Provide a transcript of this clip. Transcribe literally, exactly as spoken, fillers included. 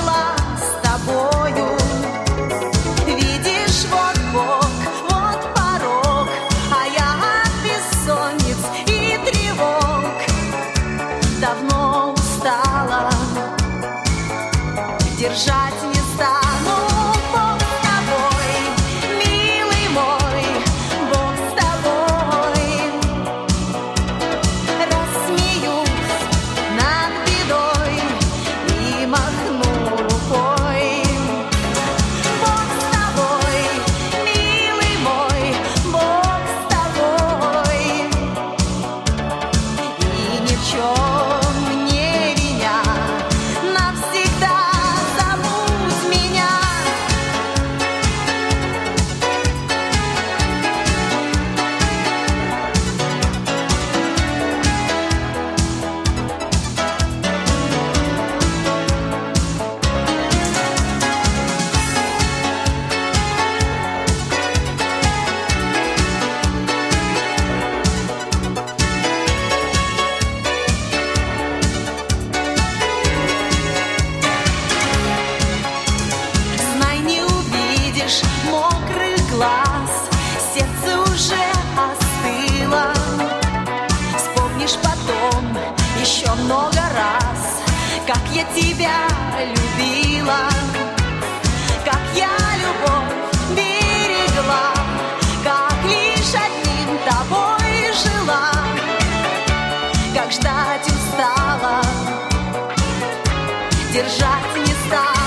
жила с тобою. Видишь, вот Бог, вот порог, а я от бессонниц и тревог давно устала, держать не стану. Бог с тобой, милый мой, Бог с тобой. Рассмеюсь над бедой и махну рукой. Бог с тобой, милый мой, Бог с тобой. И ни в чем не виня, навсегда забудь меня. Знай, не увидишь мокрых глаз, сердце уже остыло. Вспомнишь потом еще много раз, как я тебя любила, как я любовь берегла, как лишь одним тобой жила, как ждать устала, держать не стала.